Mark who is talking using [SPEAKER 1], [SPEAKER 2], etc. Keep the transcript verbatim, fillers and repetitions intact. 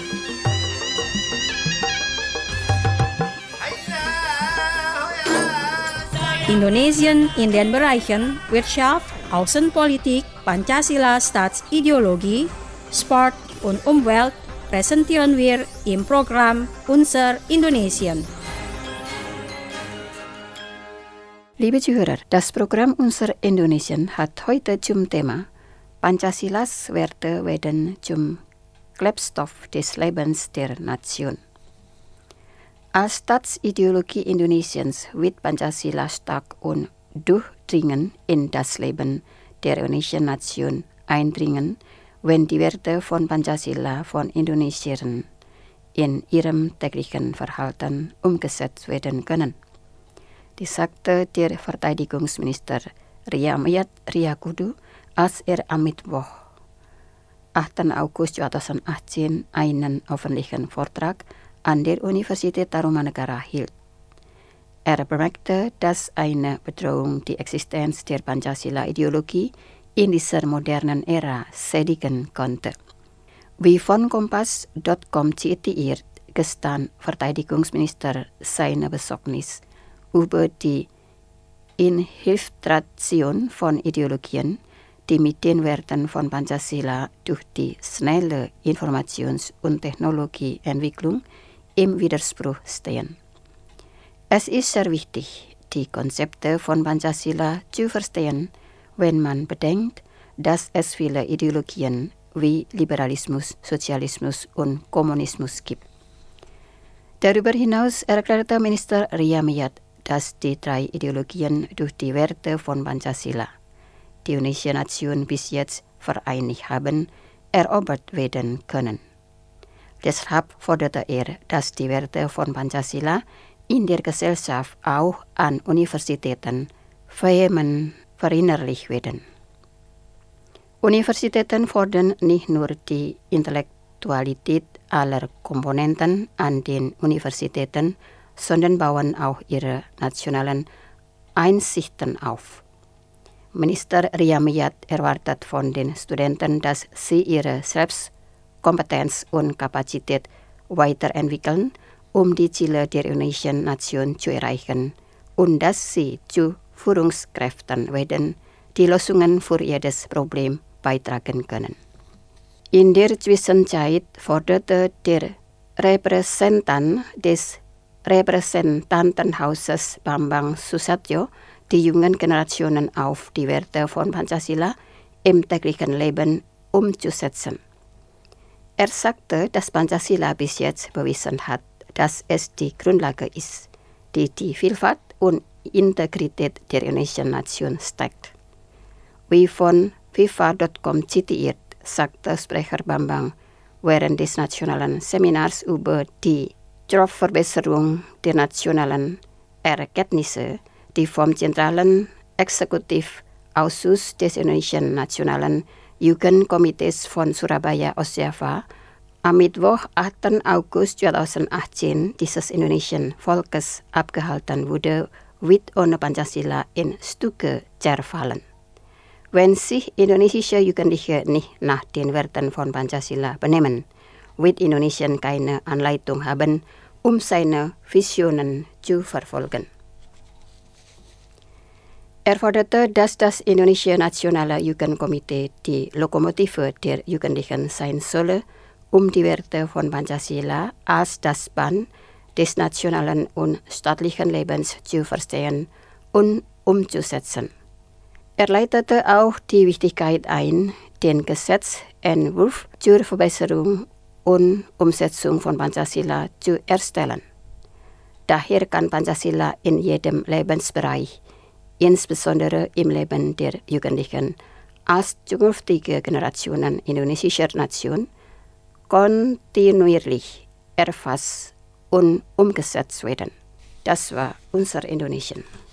[SPEAKER 1] Indonesian in den Bereichen Wirtschaft, Außenpolitik, Pancasila Staatsideologie, Sport und Umwelt präsentieren wir im Programm Unser Indonesien.
[SPEAKER 2] Liebe Zuhörer, das Programm Unser Indonesien hat heute zum Thema Pancasilas Werte werden zum Klebstoff des Lebens der Nation. Als Staatsideologie Indonesiens wird Pancasila stark und durchdringend in das Leben der indonesischen Nation eindringen, wenn die Werte von Pancasila von Indonesiern in ihrem täglichen Verhalten umgesetzt werden können. Dies sagte der Verteidigungsminister Riyamiyat Riyakudu, als er am Mittwoch, achten August zweitausendachtzehn, einen öffentlichen Vortrag an der Universität Tarumanegara hielt. Er bemerkte, dass eine Bedrohung die Existenz der Pancasila-Ideologie in dieser modernen Ära sädigen konnte. Wie von Kompas Punkt com zitiert, gestand Verteidigungsminister seine Besorgnis über die Infiltration von Ideologien, die mit den Werten von Pancasila durch die schnelle Informations- und Technologieentwicklung im Widerspruch stehen. Es ist sehr wichtig, die Konzepte von Pancasila zu verstehen, wenn man bedenkt, dass es viele Ideologien wie Liberalismus, Sozialismus und Kommunismus gibt. Darüber hinaus erklärte Minister Riyamiyat, dass die drei Ideologien durch die Werte von Pancasila, die indonesische Nation bis jetzt vereinigt haben, erobert werden können. Deshalb forderte er, dass die Werte von Pancasila in der Gesellschaft auch an Universitäten vehement verinnerlicht werden. Universitäten fordern nicht nur die Intellektualität aller Komponenten an den Universitäten, sondern bauen auch ihre nationalen Einsichten auf. Minister Riyamiyat erwartet von den Studenten, dass sie ihre Selbstkompetenz und Kapazität weiterentwickeln, um die Ziele der indonesischen Nation zu erreichen, und dass sie zu Führungskräften werden, die Lösungen für jedes Problem beitragen können. In der Zwischenzeit forderte der Repräsentant des Repräsentantenhauses Bambang Susatyo die jungen Generationen auf, die Werte von Pancasila im täglichen Leben umzusetzen. Er sagte, dass Pancasila bis jetzt bewiesen hat, dass es die Grundlage ist, die die Vielfalt und Integrität der indonesischen Nation stärkt. Wie von FIFA Punkt com zitiert, sagte Sprecher Bambang während des nationalen Seminars über die Verbesserung der nationalen Ergebnisse, die vom Zentralen Exekutivausschuss des Indonesischen Nationalen Jugendkomitees von Surabaya Ostjava am Mittwoch, achten August zweitausendachtzehn dieses indonesischen Volkes abgehalten wurde, wird ohne Pancasila in Stücke zerfallen. Wenn sich indonesische Jugendliche nicht nach den Werten von Pancasila benehmen, wird Indonesien keine Anleitung haben, um seine Visionen zu verfolgen. Er forderte, dass das indonesische Nationale Jugendkomitee die Lokomotive der Jugendlichen sein solle, um die Werte von Pancasila als das Band des nationalen und staatlichen Lebens zu verstehen und umzusetzen. Er leitete auch die Wichtigkeit ein, den Gesetzentwurf zur Verbesserung und Umsetzung von Pancasila zu erstellen. Daher kann Pancasila in jedem Lebensbereich, insbesondere im Leben der Jugendlichen, als zukünftige Generationen indonesischer Nation, kontinuierlich erfasst und umgesetzt werden. Das war unser Indonesien.